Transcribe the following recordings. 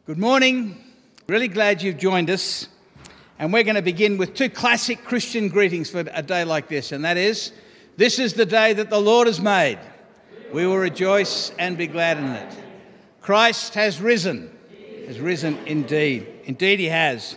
Good morning. Really glad you've joined us. And we're going to begin with two classic Christian greetings for a day like this. And that is, this is the day that the Lord has made. We will rejoice and be glad in it. Christ has risen indeed. Indeed he has.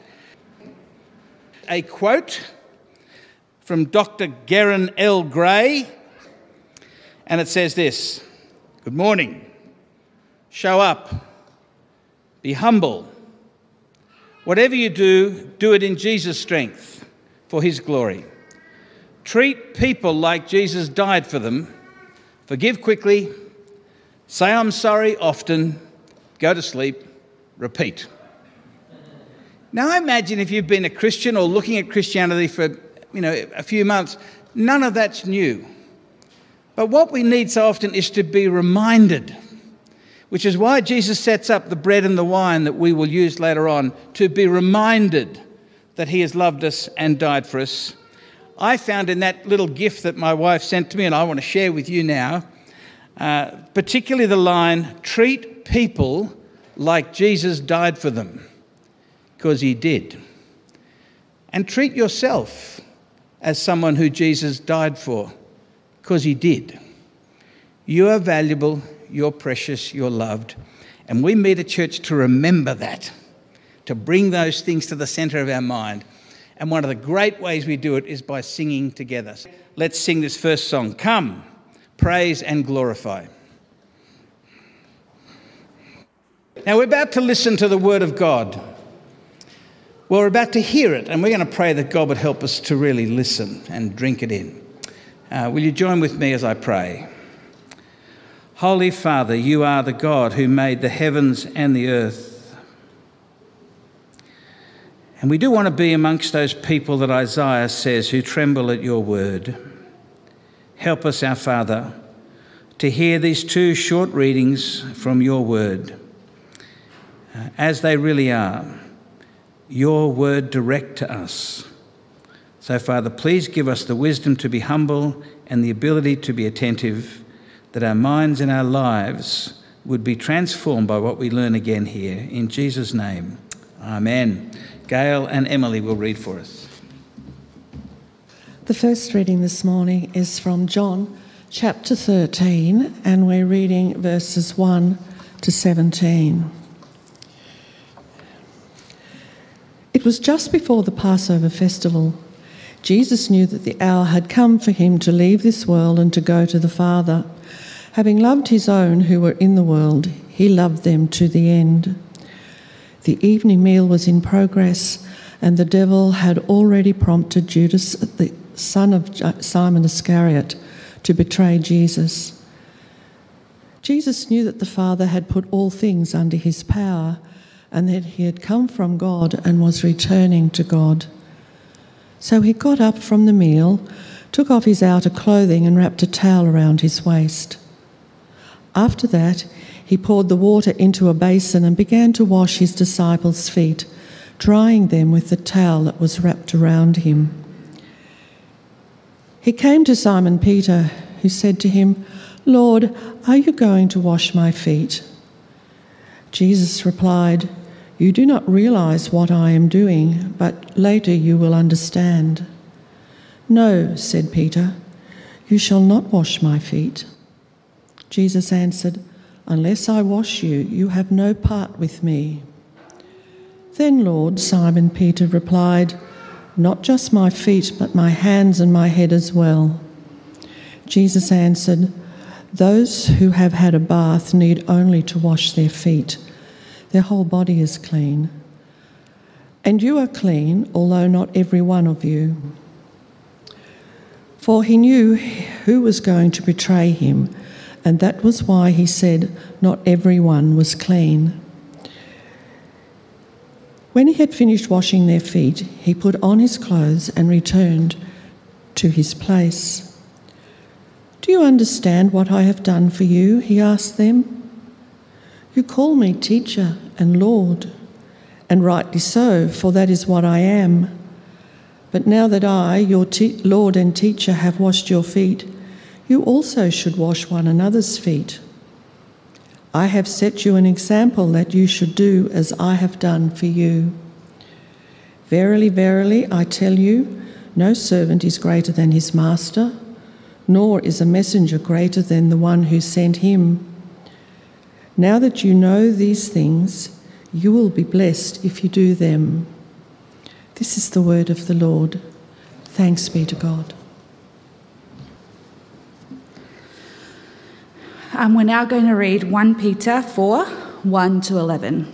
A quote from Dr. Geron L. Gray. And it says this: good morning. Show up. Be humble. Whatever you do, do it in Jesus' strength for his glory. Treat people like Jesus died for them. Forgive quickly. Say I'm sorry often. Go to sleep. Repeat. Now I imagine if you've been a Christian or looking at Christianity for a few months, none of that's new. But what we need so often is to be reminded, which is why Jesus sets up the bread and the wine that we will use later on, to be reminded that he has loved us and died for us. I found in that little gift that my wife sent to me, and I want to share with you now, particularly the line, treat people like Jesus died for them, because he did. And treat yourself as someone who Jesus died for, because he did. You are valuable. You're precious, you're loved. And we meet at church to remember that, to bring those things to the centre of our mind. And one of the great ways we do it is by singing together. Let's sing this first song. Come, praise and glorify. Now we're about to listen to the word of God. Well, we're about to hear it, and we're going to pray that God would help us to really listen and drink it in. Will you join with me as I pray? Holy Father, you are the God who made the heavens and the earth. And we do want to be amongst those people that Isaiah says who tremble at your word. Help us, our Father, to hear these two short readings from your word, as they really are, your word direct to us. So, Father, please give us the wisdom to be humble and the ability to be attentive, that our minds and our lives would be transformed by what we learn again here. In Jesus' name, amen. Gail and Emily will read for us. The first reading this morning is from John chapter 13, and we're reading verses 1 to 17. It was just before the Passover festival. Jesus knew that the hour had come for him to leave this world and to go to the Father. Having loved his own who were in the world, he loved them to the end. The evening meal was in progress, and the devil had already prompted Judas, the son of Simon Iscariot, to betray Jesus. Jesus knew that the Father had put all things under his power, and that he had come from God and was returning to God. So he got up from the meal, took off his outer clothing and wrapped a towel around his waist. After that, he poured the water into a basin and began to wash his disciples' feet, drying them with the towel that was wrapped around him. He came to Simon Peter, who said to him, "Lord, are you going to wash my feet?" Jesus replied, "You do not realize what I am doing, but later you will understand." "No," said Peter, "you shall not wash my feet." Jesus answered, "Unless I wash you, you have no part with me." "Then, Lord," Simon Peter replied, "not just my feet, but my hands and my head as well." Jesus answered, "Those who have had a bath need only to wash their feet. Their whole body is clean. And you are clean, although not every one of you." For he knew who was going to betray him, and that was why he said not everyone was clean. When he had finished washing their feet, he put on his clothes and returned to his place. "Do you understand what I have done for you?" he asked them. "You call me teacher and Lord, and rightly so, for that is what I am. But now that I, your Lord and teacher, have washed your feet, you also should wash one another's feet. I have set you an example that you should do as I have done for you. Verily, verily, I tell you, no servant is greater than his master, nor is a messenger greater than the one who sent him. Now that you know these things, you will be blessed if you do them. This is the word of the Lord. Thanks be to God. We're now going to read 1 Peter 4, 1 to 11.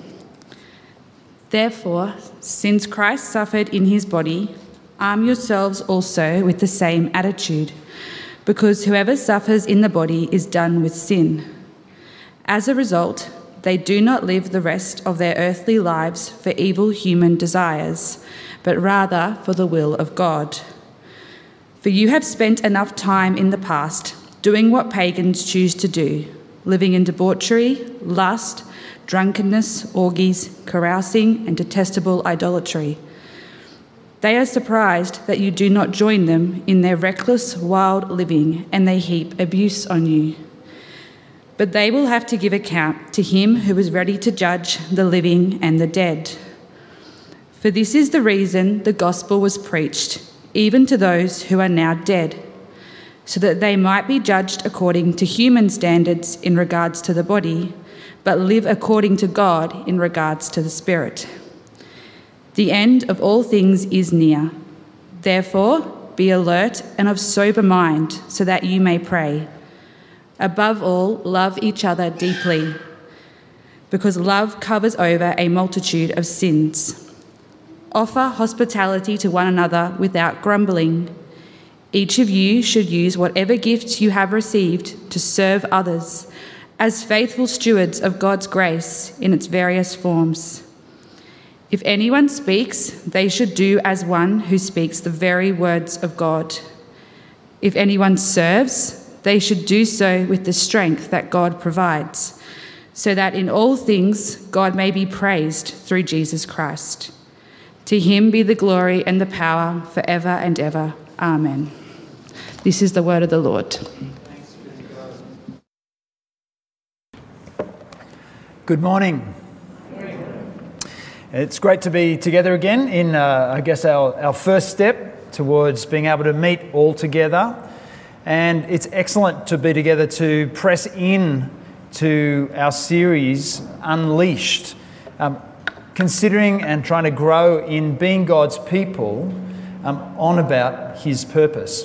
Therefore, since Christ suffered in his body, arm yourselves also with the same attitude, because whoever suffers in the body is done with sin. As a result, they do not live the rest of their earthly lives for evil human desires, but rather for the will of God. For you have spent enough time in the past doing what pagans choose to do, living in debauchery, lust, drunkenness, orgies, carousing, and detestable idolatry. They are surprised that you do not join them in their reckless, wild living, and they heap abuse on you. But they will have to give account to him who is ready to judge the living and the dead. For this is the reason the gospel was preached, even to those who are now dead, so that they might be judged according to human standards in regards to the body, but live according to God in regards to the spirit. The end of all things is near. Therefore, be alert and of sober mind, so that you may pray. Above all, love each other deeply, because love covers over a multitude of sins. Offer hospitality to one another without grumbling. Each of you should use whatever gifts you have received to serve others, as faithful stewards of God's grace in its various forms. If anyone speaks, they should do as one who speaks the very words of God. If anyone serves, they should do so with the strength that God provides, so that in all things God may be praised through Jesus Christ. To him be the glory and the power forever and ever. Amen. This is the word of the Lord. Good morning. It's great to be together again in, our first step towards being able to meet all together. And it's excellent to be together to press in to our series, Unleashed, considering and trying to grow in being God's people on about his purpose.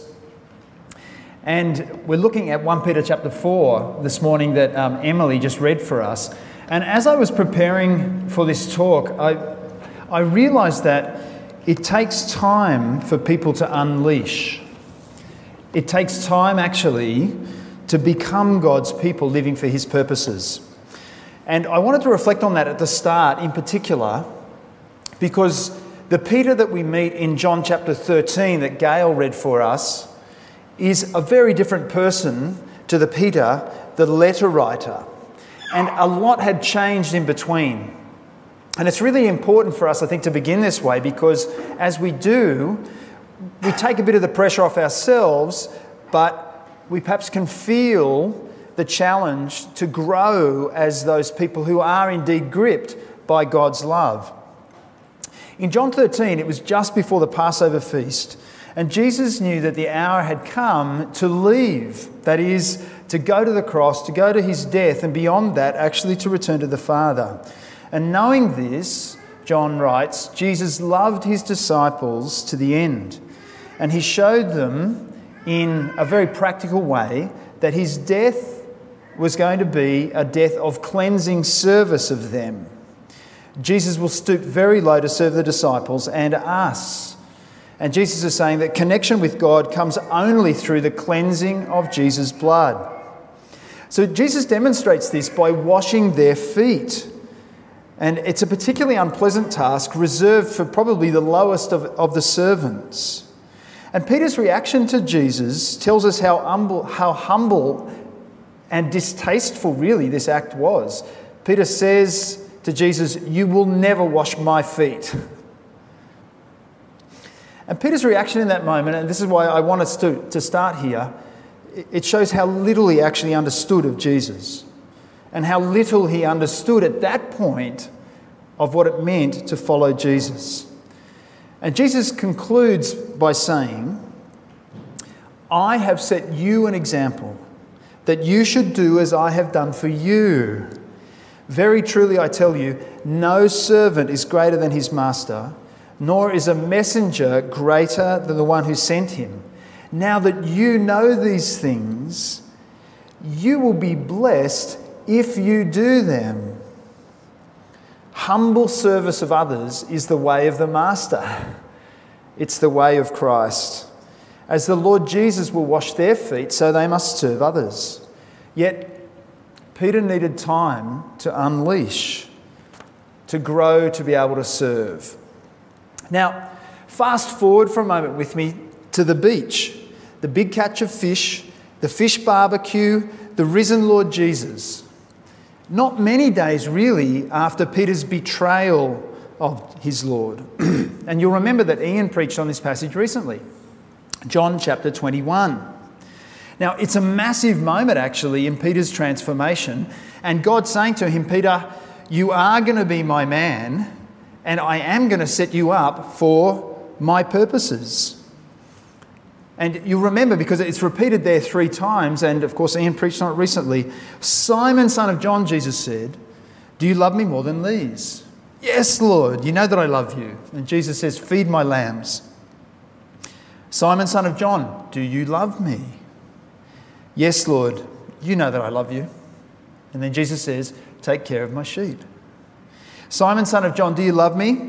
And we're looking at 1 Peter chapter 4 this morning that Emily just read for us. And as I was preparing for this talk, I realised that it takes time for people to unleash. It takes time, actually, to become God's people living for his purposes. And I wanted to reflect on that at the start in particular, because the Peter that we meet in John chapter 13 that Gail read for us is a very different person to the Peter, the letter writer. And a lot had changed in between. And it's really important for us, I think, to begin this way, because as we do, we take a bit of the pressure off ourselves, but we perhaps can feel the challenge to grow as those people who are indeed gripped by God's love. In John 13, it was just before the Passover feast, and Jesus knew that the hour had come to leave, that is, to go to the cross, to go to his death, and beyond that, actually to return to the Father. And knowing this, John writes, Jesus loved his disciples to the end. And he showed them in a very practical way that his death was going to be a death of cleansing service of them. Jesus will stoop very low to serve the disciples and us. And Jesus is saying that connection with God comes only through the cleansing of Jesus' blood. So Jesus demonstrates this by washing their feet. And it's a particularly unpleasant task reserved for probably the lowest of the servants. And Peter's reaction to Jesus tells us how humble and distasteful really this act was. Peter says to Jesus, "You will never wash my feet." And Peter's reaction in that moment, and this is why I want us to start here, it shows how little he actually understood of Jesus. and how little he understood at that point of what it meant to follow Jesus. And Jesus concludes by saying, I have set you an example that you should do as I have done for you. Very truly I tell you, no servant is greater than his master, nor is a messenger greater than the one who sent him. Now that you know these things, you will be blessed if you do them. Humble service of others is the way of the Master. It's the way of Christ. As the Lord Jesus will wash their feet, so they must serve others. Yet Peter needed time to unleash, to grow, to be able to serve. Now, fast forward for a moment with me to the beach. The big catch of fish, the fish barbecue, the risen Lord Jesus. Not many days really after Peter's betrayal of his Lord. And you'll remember that Ian preached on this passage recently. John chapter 21. Now, it's a massive moment actually in Peter's transformation, and God's saying to him, Peter, you are going to be my man, and I am going to set you up for my purposes. And you'll remember, because it's repeated there 3 times, and of course Ian preached on it recently, Simon, son of John, Jesus said, do you love me more than these? Yes, Lord, you know that I love you. And Jesus says, feed my lambs. Simon, son of John, do you love me? Yes, Lord, you know that I love you. And then Jesus says, take care of my sheep. Simon, son of John, do you love me?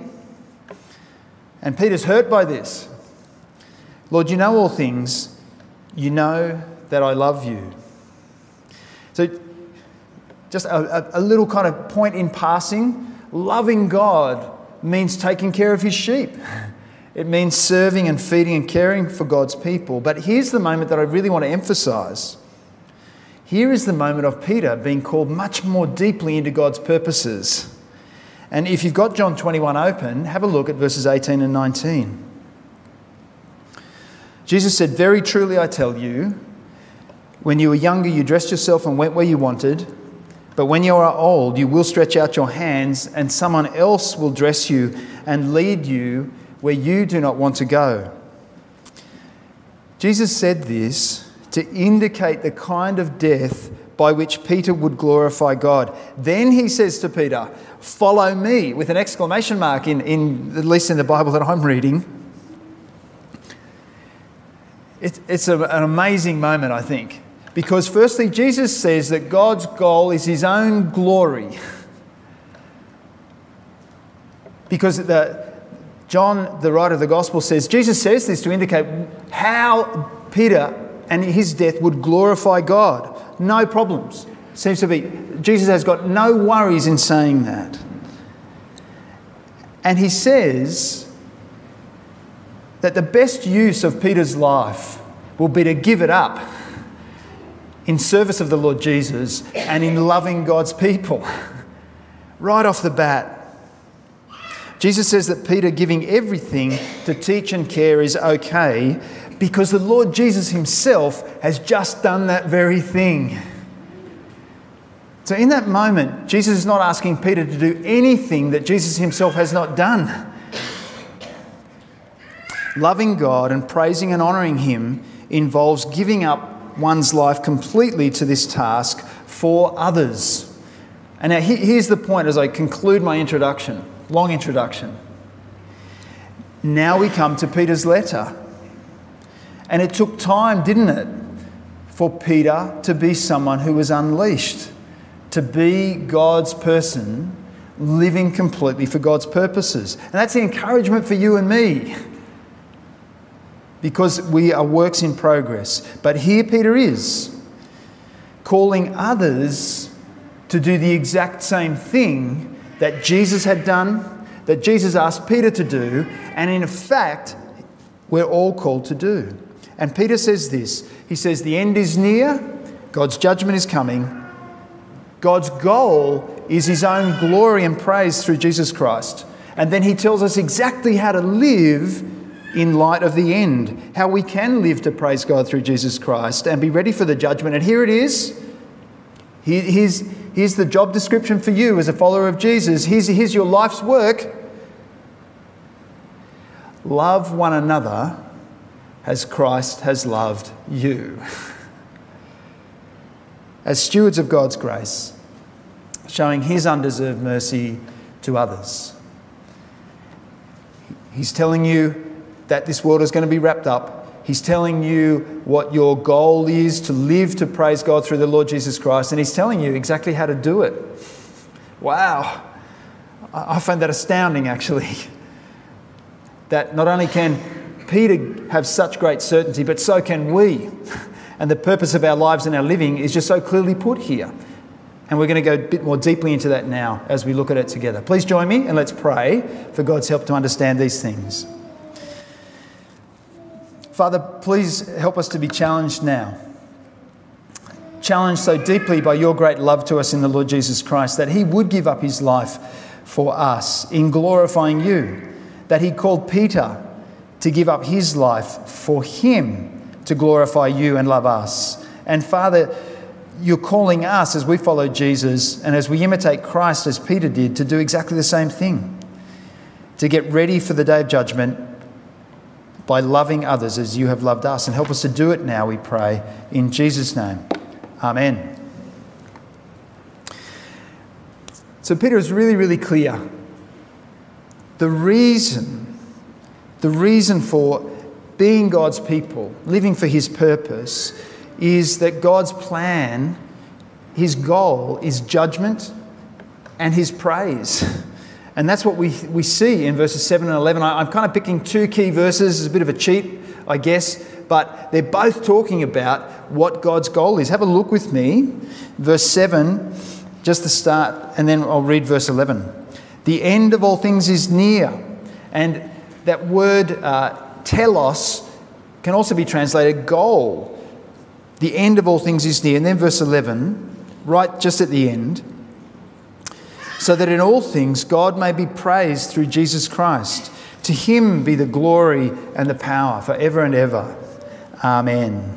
And Peter's hurt by this. Lord, you know all things. You know that I love you. So just a little kind of point in passing. Loving God means taking care of his sheep. It means serving and feeding and caring for God's people. But here's the moment that I really want to emphasise. Here is the moment of Peter being called much more deeply into God's purposes. And if you've got John 21 open, have a look at verses 18 and 19. Jesus said, very truly I tell you, when you were younger you dressed yourself and went where you wanted, but when you are old you will stretch out your hands and someone else will dress you and lead you where you do not want to go. Jesus said this to indicate the kind of death by which Peter would glorify God. Then he says to Peter, follow me, with an exclamation mark in at least in the Bible that I'm reading. It's an amazing moment, I think, because firstly, Jesus says that God's goal is his own glory. Because John, the writer of the Gospel, says, Jesus says this to indicate how Peter and his death would glorify God. No problems. Seems to be, Jesus has got no worries in saying that. And he says that the best use of Peter's life will be to give it up in service of the Lord Jesus and in loving God's people. Right off the bat. Jesus says that Peter giving everything to teach and care is okay because the Lord Jesus himself has just done that very thing. So in that moment, Jesus is not asking Peter to do anything that Jesus himself has not done. Loving God and praising and honouring him involves giving up one's life completely to this task for others. And now here's the point as I conclude my introduction, long introduction. Now we come to Peter's letter. And it took time, didn't it, for Peter to be someone who was unleashed, to be God's person, living completely for God's purposes. And that's the encouragement for you and me, because we are works in progress. But here Peter is, calling others to do the exact same thing that Jesus had done, that Jesus asked Peter to do, and in fact, we're all called to do. And Peter says this, he says, the end is near, God's judgment is coming. God's goal is his own glory and praise through Jesus Christ. And then he tells us exactly how to live in light of the end, how we can live to praise God through Jesus Christ and be ready for the judgment. And here it is. Here's the job description for you as a follower of Jesus. Here's your life's work. Love one another as Christ has loved you. As stewards of God's grace, showing his undeserved mercy to others. He's telling you that this world is going to be wrapped up. He's telling you what your goal is, to live to praise God through the Lord Jesus Christ, and he's telling you exactly how to do it. Wow. I find that astounding, actually. That not only can Peter have such great certainty, but so can we. And the purpose of our lives and our living is just so clearly put here. And we're going to go a bit more deeply into that now as we look at it together. Please join me and let's pray for God's help to understand these things. Father, please help us to be challenged now. Challenged so deeply by your great love to us in the Lord Jesus Christ, that he would give up his life for us in glorifying you. That he called Peter to give up his life for him to glorify you and love us. And Father, you're calling us as we follow Jesus and as we imitate Christ as Peter did to do exactly the same thing. To get ready for the day of judgment by loving others as you have loved us. And help us to do it now, we pray, in Jesus' name. Amen. So Peter is really, really clear. The reason for being God's people, living for his purpose, is that God's plan, his goal, is judgment and his praise. And that's what we see in verses 7 and 11. I'm kind of picking two key verses. It's a bit of a cheat, I guess, but they're both talking about what God's goal is. Have a look with me. Verse 7, just the start, and then I'll read verse 11. The end of all things is near. And that word telos can also be translated goal. The end of all things is near. And then verse 11, right just at the end, so that in all things God may be praised through Jesus Christ. To him be the glory and the power forever and ever. Amen.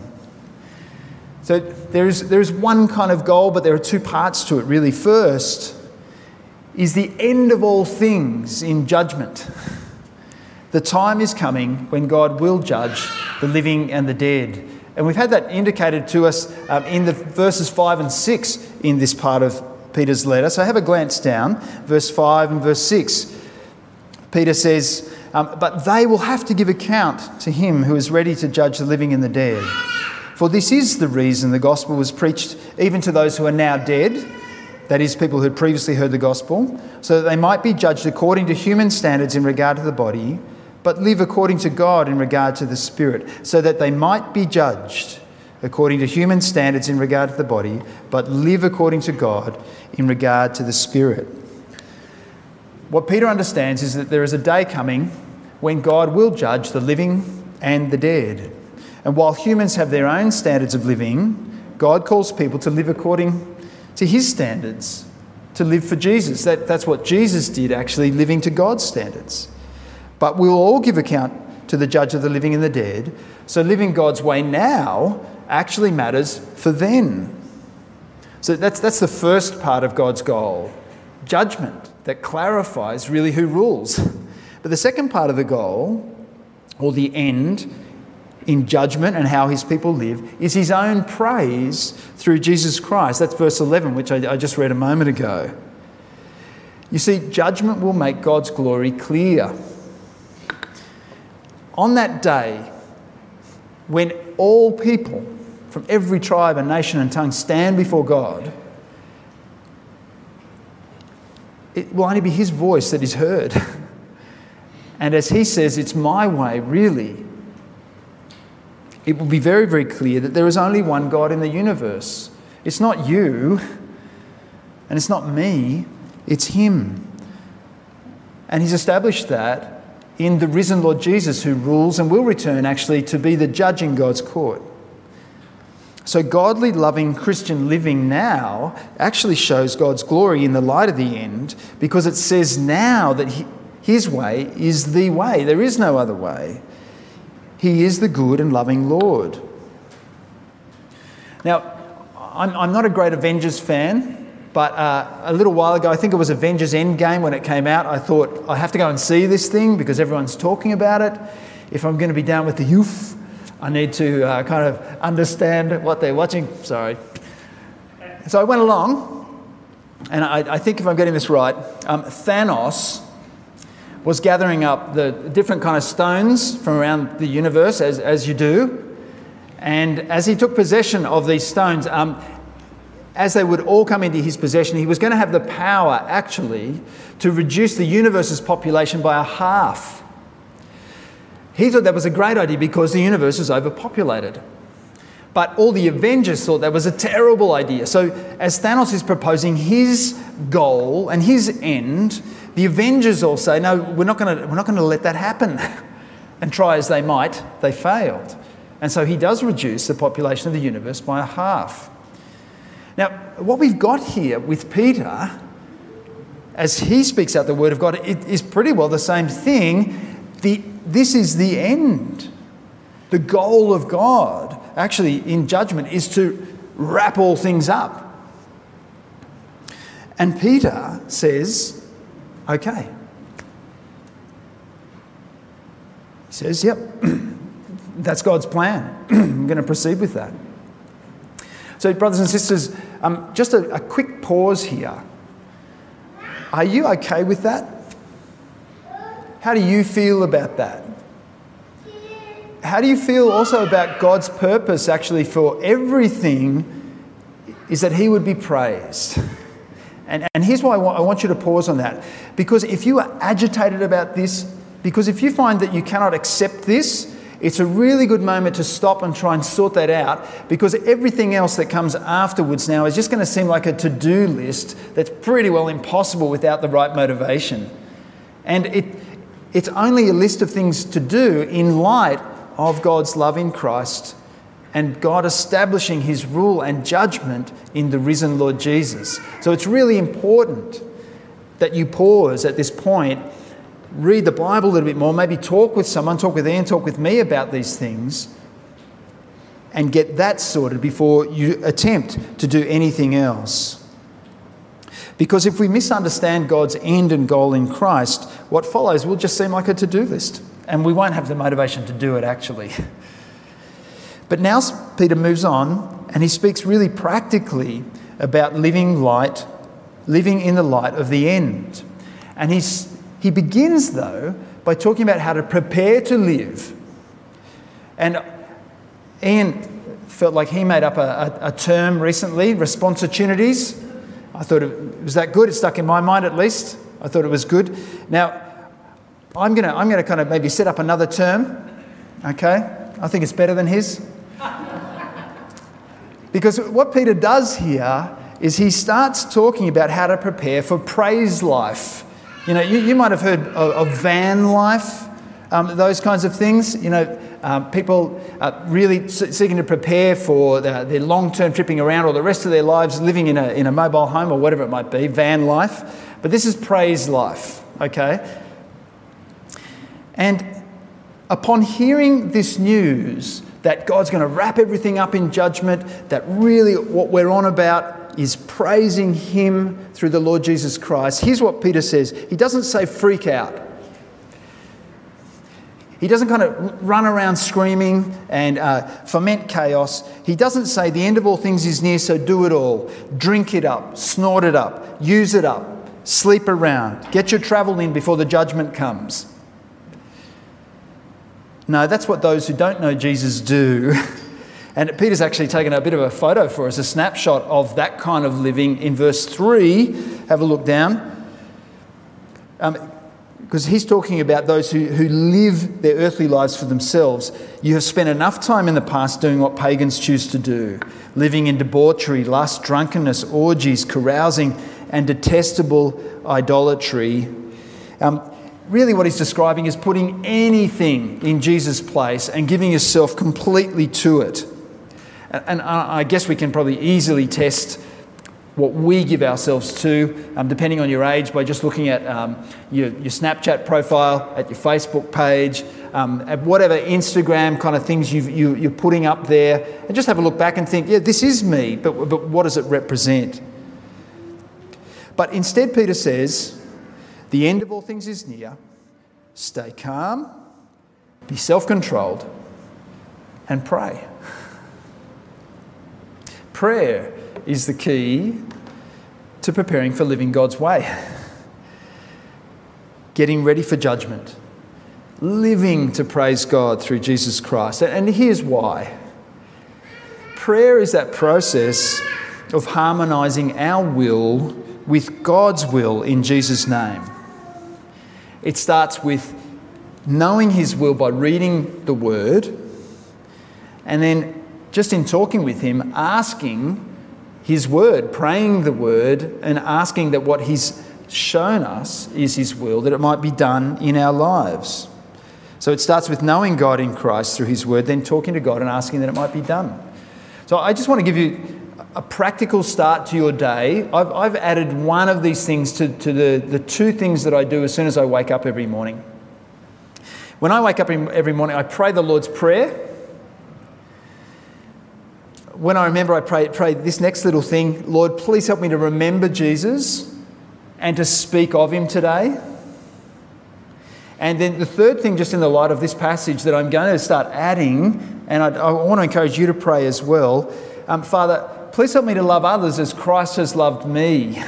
So there's one kind of goal, but there are two parts to it really. First is the end of all things in judgment. The time is coming when God will judge the living and the dead. And we've had that indicated to us in the verses 5 and 6 in this part of Peter's letter. So have a glance down, verse 5 and verse 6. Peter says, but they will have to give account to him who is ready to judge the living and the dead. For this is the reason the gospel was preached even to those who are now dead, that is, people who had previously heard the gospel, so that they might be judged according to human standards in regard to the body, but live according to God in regard to the Spirit, so that they might be judged according to human standards in regard to the body, but live according to God in regard to the Spirit. What Peter understands is that there is a day coming when God will judge the living and the dead. And while humans have their own standards of living, God calls people to live according to his standards, to live for Jesus. That's what Jesus did, actually, living to God's standards. But we'll all give account to the judge of the living and the dead. So living God's way now actually matters for then. So that's the first part of God's goal, judgment that clarifies really who rules. But the second part of the goal, or the end in judgment and how his people live, is his own praise through Jesus Christ. That's verse 11, which I just read a moment ago. You see, judgment will make God's glory clear. On that day, when all people from every tribe and nation and tongue stand before God, it will only be his voice that is heard. And as he says, it's my way, really. It will be very, very clear that there is only one God in the universe. It's not you, and it's not me, it's him. And he's established that in the risen Lord Jesus, who rules and will return actually to be the judge in God's court. So godly, loving Christian living now actually shows God's glory in the light of the end, because it says now that his way is the way. There is no other way. He is the good and loving Lord. Now, I'm not a great Avengers fan, but a little while ago, I think it was Avengers Endgame when it came out, I thought, I have to go and see this thing because everyone's talking about it. If I'm going to be down with the youth, I need to kind of understand what they're watching. Sorry. So I went along, and I think if I'm getting this right, Thanos was gathering up the different kind of stones from around the universe, as you do. And as he took possession of these stones, as they would all come into his possession, he was going to have the power, actually, to reduce the universe's population by a half. He thought that was a great idea because the universe was overpopulated. But all the Avengers thought that was a terrible idea. So as Thanos is proposing his goal and his end, the Avengers all say, no, we're not going to let that happen. And try as they might, they failed. And so he does reduce the population of the universe by a half. Now, what we've got here with Peter, as he speaks out the word of God, it is pretty well the same thing. This is the end. The goal of God, actually, in judgment, is to wrap all things up. And Peter says, okay. He says, yep, that's God's plan. I'm going to proceed with that. So, brothers and sisters, just a quick pause here. Are you okay with that? How do you feel about that? How do you feel also about God's purpose actually for everything is that he would be praised? And here's why I want you to pause on that. Because if you are agitated about this, because if you find that you cannot accept this, it's a really good moment to stop and try and sort that out, because everything else that comes afterwards now is just going to seem like a to-do list that's pretty well impossible without the right motivation. And it's only a list of things to do in light of God's love in Christ and God establishing his rule and judgment in the risen Lord Jesus. So it's really important that you pause at this point, read the Bible a little bit more, maybe talk with someone, talk with Ian, talk with me about these things, and get that sorted before you attempt to do anything else. Because if we misunderstand God's end and goal in Christ, what follows will just seem like a to-do list, and we won't have the motivation to do it actually. But now Peter moves on, and he speaks really practically about living in the light of the end. And he begins, though, by talking about how to prepare to live. And Ian felt like he made up a term recently, responsitunities. I thought, was that good? It stuck in my mind at least. I thought it was good. Now, I'm going to kind of maybe set up another term, okay? I think it's better than his. Because what Peter does here is he starts talking about how to prepare for praise life. You know, you might have heard of van life, those kinds of things. You know, people really seeking to prepare for their long-term tripping around or the rest of their lives living in a mobile home or whatever it might be, van life. But this is praise life, okay? And upon hearing this news that God's going to wrap everything up in judgment, that really what we're on about is praising him through the Lord Jesus Christ, here's what Peter says. He doesn't say freak out. He doesn't kind of run around screaming and foment chaos. He doesn't say the end of all things is near, so do it all. Drink it up, snort it up, use it up, sleep around, get your travel in before the judgment comes. No, that's what those who don't know Jesus do. And Peter's actually taken a bit of a photo for us, a snapshot of that kind of living in verse 3. Have a look down. Because he's talking about those who live their earthly lives for themselves. You have spent enough time in the past doing what pagans choose to do, living in debauchery, lust, drunkenness, orgies, carousing, and detestable idolatry. Really what he's describing is putting anything in Jesus' place and giving yourself completely to it. And I guess we can probably easily test what we give ourselves to, depending on your age, by just looking at your Snapchat profile, at your Facebook page, at whatever Instagram kind of things you're putting up there, and just have a look back and think, yeah, this is me, but what does it represent? But instead, Peter says, the end of all things is near. Stay calm, be self-controlled, and pray. Prayer is the key to preparing for living God's way. Getting ready for judgment. Living to praise God through Jesus Christ. And here's why. Prayer is that process of harmonising our will with God's will in Jesus' name. It starts with knowing His will by reading the Word, and then just in talking with Him, asking His Word, praying the Word, and asking that what He's shown us is His will, that it might be done in our lives. So it starts with knowing God in Christ through His Word, then talking to God and asking that it might be done. So I just want to give you a practical start to your day. I've added one of these things to the two things that I do as soon as I wake up every morning. When I wake up every morning, I pray the Lord's Prayer. When I remember, I pray this next little thing: Lord, please help me to remember Jesus and to speak of Him today. And then the third thing, just in the light of this passage, that I'm going to start adding, and I want to encourage you to pray as well, Father, please help me to love others as Christ has loved me.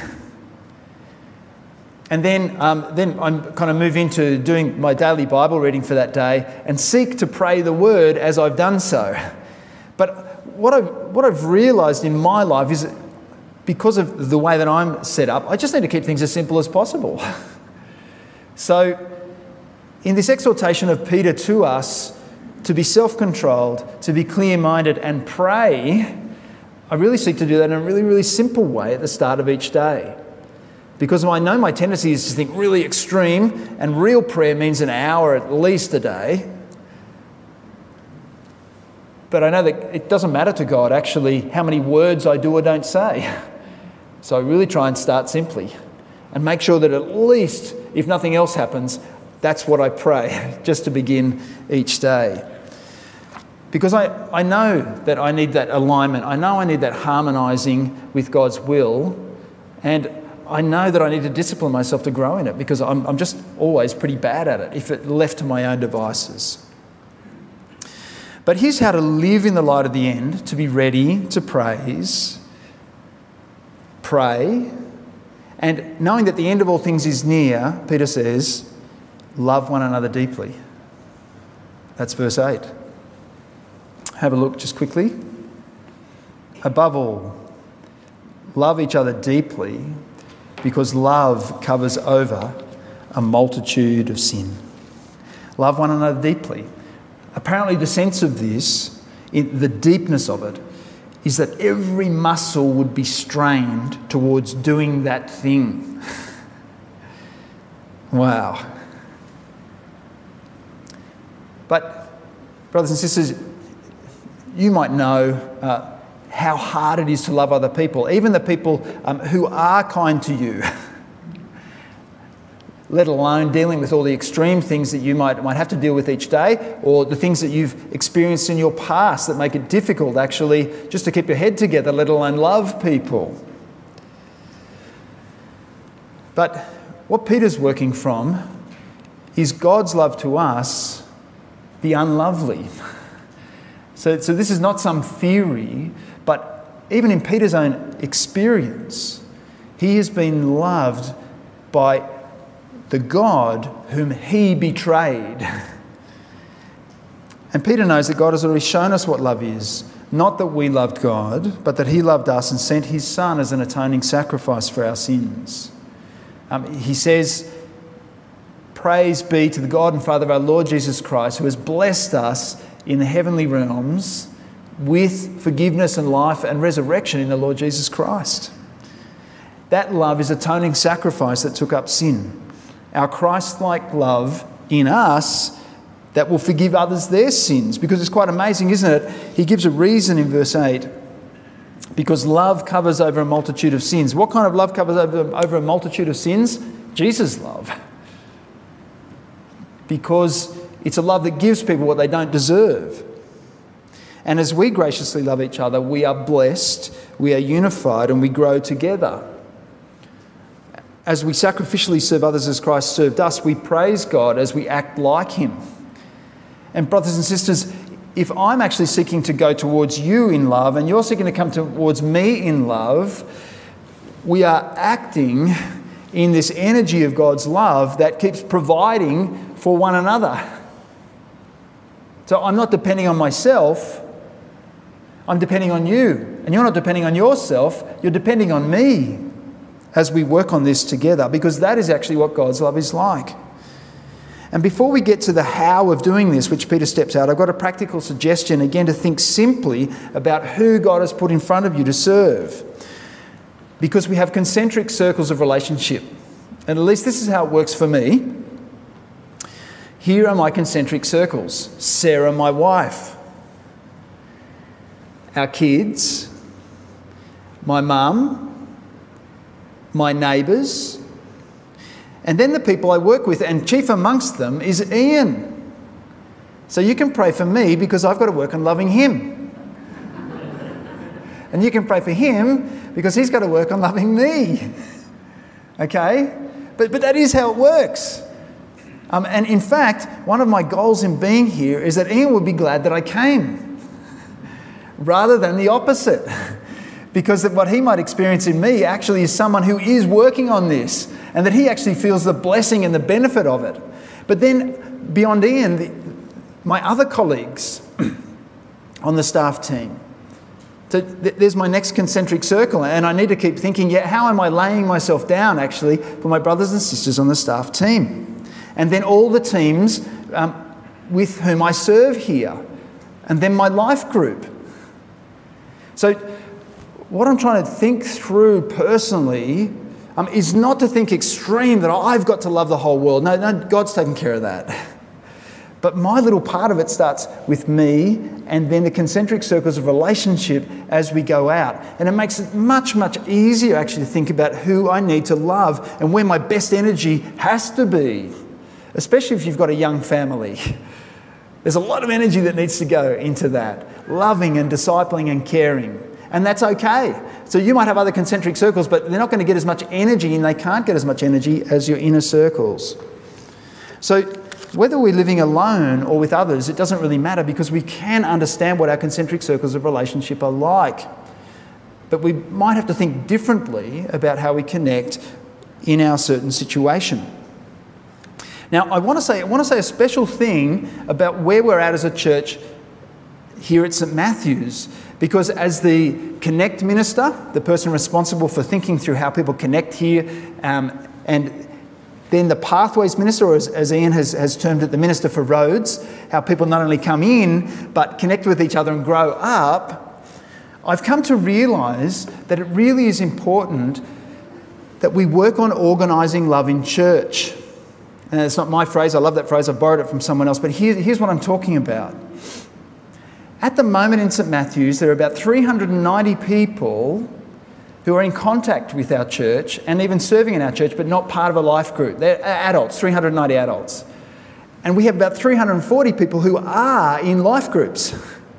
And then I'm kind of move into doing my daily Bible reading for that day and seek to pray the Word as I've done so. But what I've realised in my life is that because of the way that I'm set up, I just need to keep things as simple as possible. So in this exhortation of Peter to us to be self-controlled, to be clear-minded and pray, I really seek to do that in a really, really simple way at the start of each day. Because I know my tendency is to think really extreme, and real prayer means an hour at least a day. But I know that it doesn't matter to God actually how many words I do or don't say. So I really try and start simply and make sure that at least, if nothing else happens, that's what I pray, just to begin each day. Because I know that I need that alignment. I know I need that harmonising with God's will. And I know that I need to discipline myself to grow in it, because I'm just always pretty bad at it if it left to my own devices. But here's how to live in the light of the end, to be ready to praise, pray, and knowing that the end of all things is near, Peter says, love one another deeply. That's verse 8. Have a look just quickly. Above all, love each other deeply, because love covers over a multitude of sin. Love one another deeply. Apparently the sense of this, the deepness of it, is that every muscle would be strained towards doing that thing. Wow. But, brothers and sisters, you might know how hard it is to love other people, even the people who are kind to you, let alone dealing with all the extreme things that you might have to deal with each day, or the things that you've experienced in your past that make it difficult actually just to keep your head together, let alone love people. But what Peter's working from is God's love to us, the unlovely. So this is not some theory, but even in Peter's own experience, he has been loved by the God whom he betrayed. And Peter knows that God has already shown us what love is. Not that we loved God, but that he loved us and sent his Son as an atoning sacrifice for our sins. He says, praise be to the God and Father of our Lord Jesus Christ, who has blessed us in the heavenly realms with forgiveness and life and resurrection in the Lord Jesus Christ. That love is atoning sacrifice that took up sin. Our Christ-like love in us that will forgive others their sins. Because it's quite amazing, isn't it? He gives a reason in verse 8 because love covers over a multitude of sins. What kind of love covers over a multitude of sins? Jesus' love. Because it's a love that gives people what they don't deserve. And as we graciously love each other, we are blessed, we are unified, and we grow together. As we sacrificially serve others as Christ served us, we praise God as we act like him. And brothers and sisters, if I'm actually seeking to go towards you in love and you're seeking to come towards me in love, we are acting in this energy of God's love that keeps providing for one another. So I'm not depending on myself, I'm depending on you. And you're not depending on yourself, you're depending on me as we work on this together, because that is actually what God's love is like. And before we get to the how of doing this, which Peter steps out, I've got a practical suggestion, again, to think simply about who God has put in front of you to serve. Because we have concentric circles of relationship. And at least this is how it works for me. Here are my concentric circles. Sarah, my wife. Our kids. My mum. My neighbours. And then the people I work with, and chief amongst them is Ian. So you can pray for me because I've got to work on loving him. And you can pray for him because he's got to work on loving me. Okay? But that is how it works. And in fact, one of my goals in being here is that Ian would be glad that I came, rather than the opposite. Because what he might experience in me actually is someone who is working on this, and that he actually feels the blessing and the benefit of it. But then beyond Ian, my other colleagues on the staff team. So there's my next concentric circle, and I need to keep thinking, how am I laying myself down actually for my brothers and sisters on the staff team? And then all the teams with whom I serve here, and then my life group. So what I'm trying to think through personally is not to think extreme that I've got to love the whole world. No, God's taken care of that. But my little part of it starts with me, and then the concentric circles of relationship as we go out. And it makes it much, much easier actually to think about who I need to love and where my best energy has to be, especially if you've got a young family. There's a lot of energy that needs to go into that, loving and discipling and caring. And that's okay. So you might have other concentric circles, but they're not going to get as much energy, and they can't get as much energy as your inner circles. So whether we're living alone or with others, it doesn't really matter, because we can understand what our concentric circles of relationship are like. But we might have to think differently about how we connect in our certain situation. Now, I want to say a special thing about where we're at as a church here at St Matthew's, because as the Connect Minister, the person responsible for thinking through how people connect here, and then the Pathways Minister, or as Ian has termed it, the Minister for Roads, how people not only come in, but connect with each other and grow up, I've come to realise that it really is important that we work on organising love in church. And it's not my phrase, I love that phrase, I borrowed it from someone else, but here's what I'm talking about. At the moment in St Matthew's, there are about 390 people who are in contact with our church and even serving in our church, but not part of a life group. They're adults, 390 adults. And we have about 340 people who are in life groups.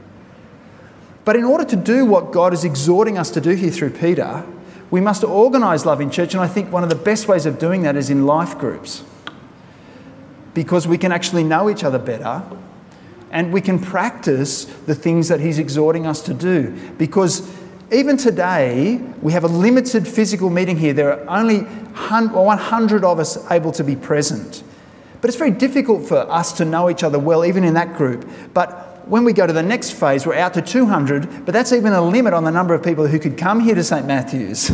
But in order to do what God is exhorting us to do here through Peter, we must organise love in church, and I think one of the best ways of doing that is in life groups. Because we can actually know each other better, and we can practice the things that he's exhorting us to do. Because even today, we have a limited physical meeting here. There are only 100 of us able to be present. But it's very difficult for us to know each other well, even in that group. But when we go to the next phase, we're out to 200, but that's even a limit on the number of people who could come here to St Matthew's.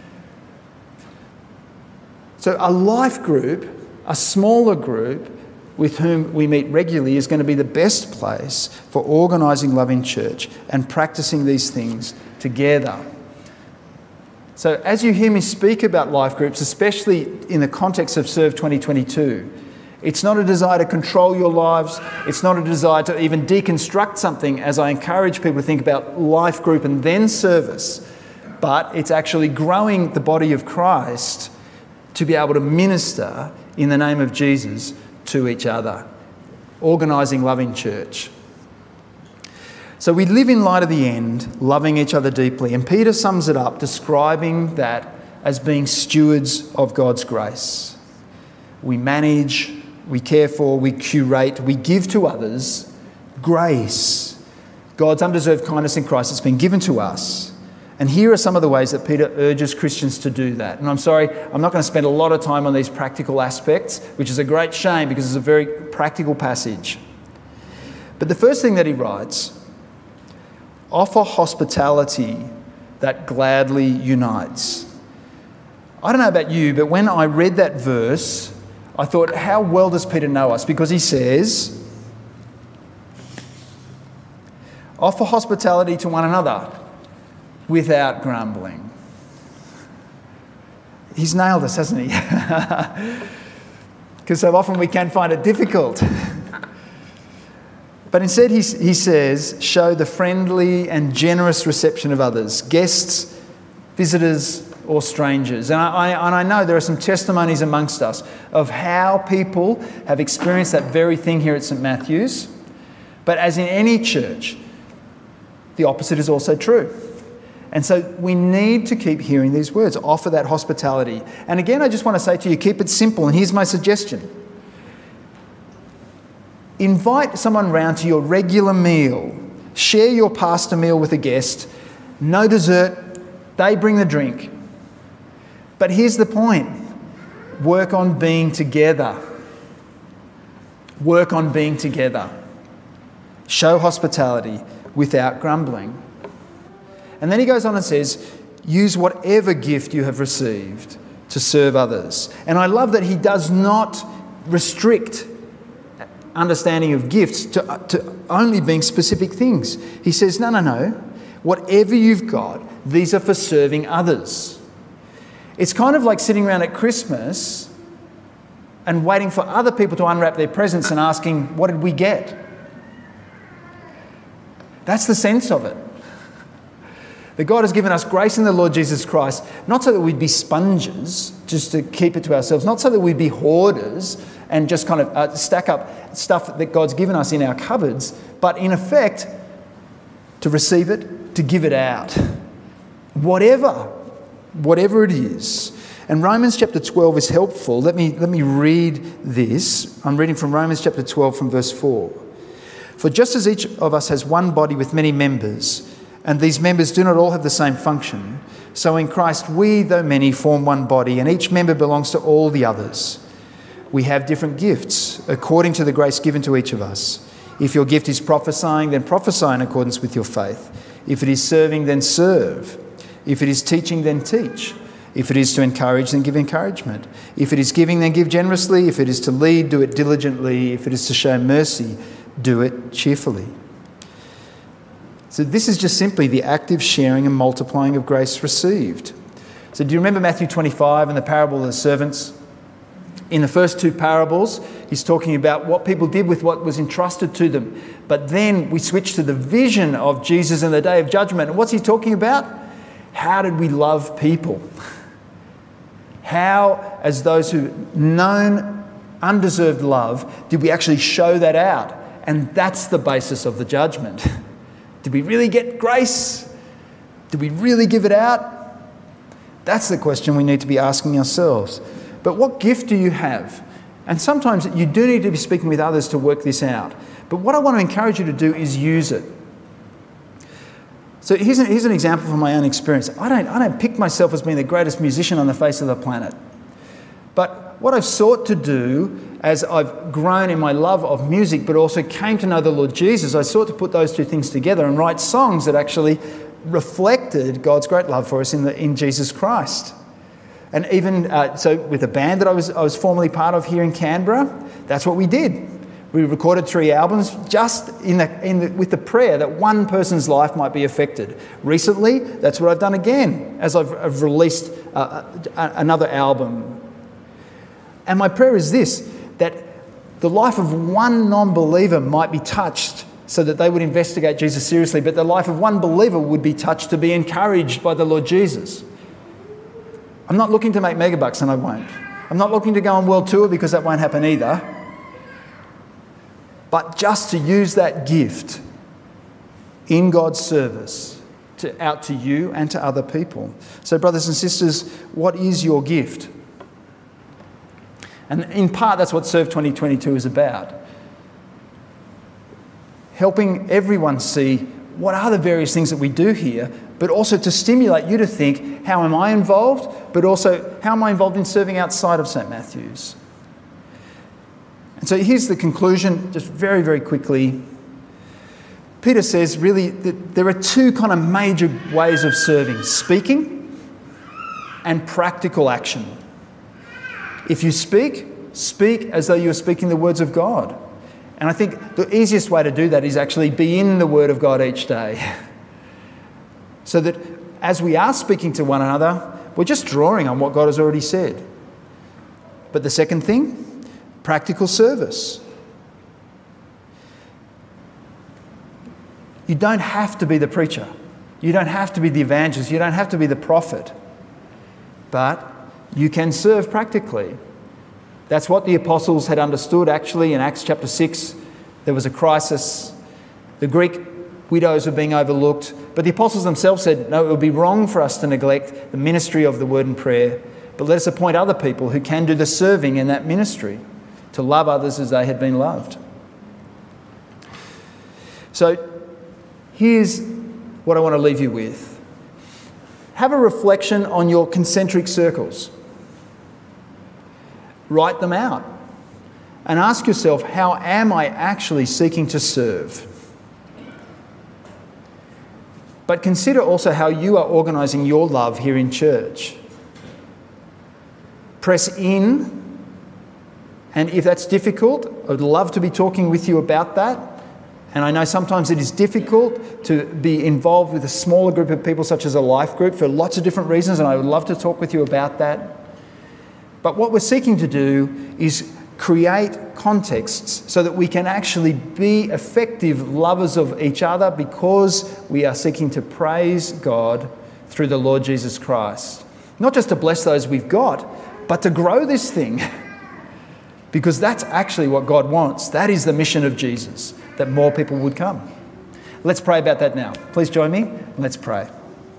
So a life group, a smaller group, with whom we meet regularly is going to be the best place for organising love in church and practising these things together. So as you hear me speak about life groups, especially in the context of Serve 2022, It's not a desire to control your lives. It's not a desire to even deconstruct something, as I encourage people to think about life group and then service. But it's actually growing the body of Christ to be able to minister in the name of Jesus to each other. Organising loving church. So we live in light of the end, loving each other deeply. And Peter sums it up, describing that as being stewards of God's grace. We manage, we care for, we curate, we give to others grace. God's undeserved kindness in Christ has been given to us. And here are some of the ways that Peter urges Christians to do that. And I'm sorry, I'm not going to spend a lot of time on these practical aspects, which is a great shame because it's a very practical passage. But the first thing that he writes, offer hospitality that gladly unites. I don't know about you, but when I read that verse, I thought, how well does Peter know us? Because he says, offer hospitality to one another without grumbling. He's nailed us, hasn't he? Because so often we can find it difficult. But instead he says, show the friendly and generous reception of others, guests, visitors, or strangers. And I know there are some testimonies amongst us of how people have experienced that very thing here at St. Matthew's. But as in any church, the opposite is also true. And so we need to keep hearing these words, offer that hospitality. And again, I just want to say to you, keep it simple. And here's my suggestion. Invite someone round to your regular meal. Share your pasta meal with a guest. No dessert. They bring the drink. But here's the point. Work on being together. Work on being together. Show hospitality without grumbling. And then he goes on and says, use whatever gift you have received to serve others. And I love that he does not restrict understanding of gifts to only being specific things. He says, no. Whatever you've got, these are for serving others. It's kind of like sitting around at Christmas and waiting for other people to unwrap their presents and asking, what did we get? That's the sense of it. That God has given us grace in the Lord Jesus Christ, not so that we'd be sponges, just to keep it to ourselves, not so that we'd be hoarders and just kind of stack up stuff that God's given us in our cupboards, but in effect, to receive it, to give it out. Whatever it is. And Romans chapter 12 is helpful. Let me read this. I'm reading from Romans chapter 12 from verse 4. For just as each of us has one body with many members, and these members do not all have the same function, so in Christ we, though many, form one body, and each member belongs to all the others. We have different gifts according to the grace given to each of us. If your gift is prophesying, then prophesy in accordance with your faith. If it is serving, then serve. If it is teaching, then teach. If it is to encourage, then give encouragement. If it is giving, then give generously. If it is to lead, do it diligently. If it is to show mercy, do it cheerfully. So this is just simply the active sharing and multiplying of grace received. So do you remember Matthew 25 and the parable of the servants? In the first two parables, he's talking about what people did with what was entrusted to them. But then we switch to the vision of Jesus in the day of judgment. And what's he talking about? How did we love people? How, as those who've known undeserved love, did we actually show that out? And that's the basis of the judgment. Did we really get grace? Did we really give it out? That's the question we need to be asking ourselves. But what gift do you have? And sometimes you do need to be speaking with others to work this out. But what I want to encourage you to do is use it. So here's an example from my own experience. I don't pick myself as being the greatest musician on the face of the planet. But what I've sought to do as I've grown in my love of music, but also came to know the Lord Jesus, I sought to put those two things together and write songs that actually reflected God's great love for us in Jesus Christ. And even so, with a band that I was formerly part of here in Canberra, that's what we did. We recorded 3 albums just with the prayer that one person's life might be affected. Recently, that's what I've done again as I've released another album. And my prayer is this, that the life of one non-believer might be touched so that they would investigate Jesus seriously, but the life of one believer would be touched to be encouraged by the Lord Jesus. I'm not looking to make megabucks, and I won't. I'm not looking to go on world tour, because that won't happen either. But just to use that gift in God's service out to you and to other people. So brothers and sisters, what is your gift? And in part, that's what Serve 2022 is about. Helping everyone see what are the various things that we do here, but also to stimulate you to think, how am I involved? But also, how am I involved in serving outside of St. Matthew's? And so here's the conclusion, just very, very quickly. Peter says really that there are two kind of major ways of serving: speaking and practical action. If you speak, speak as though you're speaking the words of God. And I think the easiest way to do that is actually be in the Word of God each day. So that as we are speaking to one another, we're just drawing on what God has already said. But the second thing, practical service. You don't have to be the preacher. You don't have to be the evangelist. You don't have to be the prophet. But you can serve practically. That's what the apostles had understood actually in Acts chapter 6. There was a crisis. The Greek widows were being overlooked. But the apostles themselves said, no, it would be wrong for us to neglect the ministry of the word and prayer, but let us appoint other people who can do the serving in that ministry, to love others as they had been loved. So here's what I want to leave you with. Have a reflection on your concentric circles. Write them out and ask yourself, how am I actually seeking to serve? But consider also how you are organising your love here in church. Press in, and if that's difficult, I would love to be talking with you about that. And I know sometimes it is difficult to be involved with a smaller group of people such as a life group for lots of different reasons, and I would love to talk with you about that. But what we're seeking to do is create contexts so that we can actually be effective lovers of each other, because we are seeking to praise God through the Lord Jesus Christ. Not just to bless those we've got, but to grow this thing. Because that's actually what God wants. That is the mission of Jesus, that more people would come. Let's pray about that now. Please join me. Let's pray.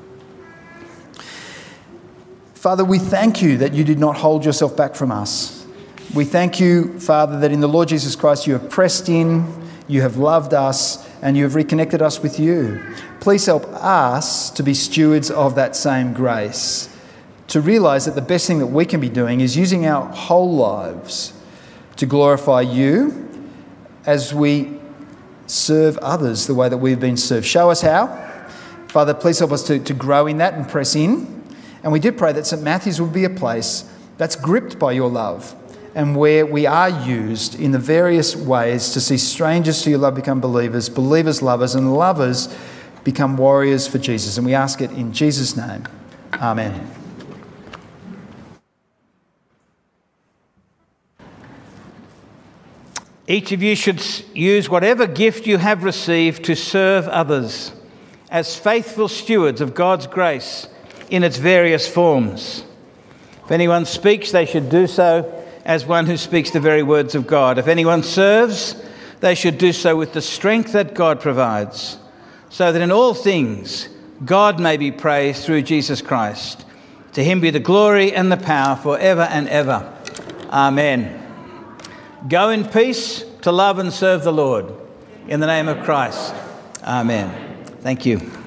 Father, we thank you that you did not hold yourself back from us. We thank you, Father, that in the Lord Jesus Christ you have pressed in, you have loved us, and you have reconnected us with you. Please help us to be stewards of that same grace, to realise that the best thing that we can be doing is using our whole lives to glorify you as we serve others the way that we've been served. Show us how. Father, please help us to grow in that and press in. And we did pray that St. Matthew's would be a place that's gripped by your love, and where we are used in the various ways to see strangers to your love become believers, believers lovers, and lovers become warriors for Jesus. And we ask it in Jesus' name. Amen. Each of you should use whatever gift you have received to serve others as faithful stewards of God's grace in its various forms. If anyone speaks, they should do so as one who speaks the very words of God. If anyone serves, they should do so with the strength that God provides, so that in all things God may be praised through Jesus Christ. To him be the glory and the power forever and ever. Amen. Go in peace to love and serve the Lord. In the name of Christ. Amen. Thank you.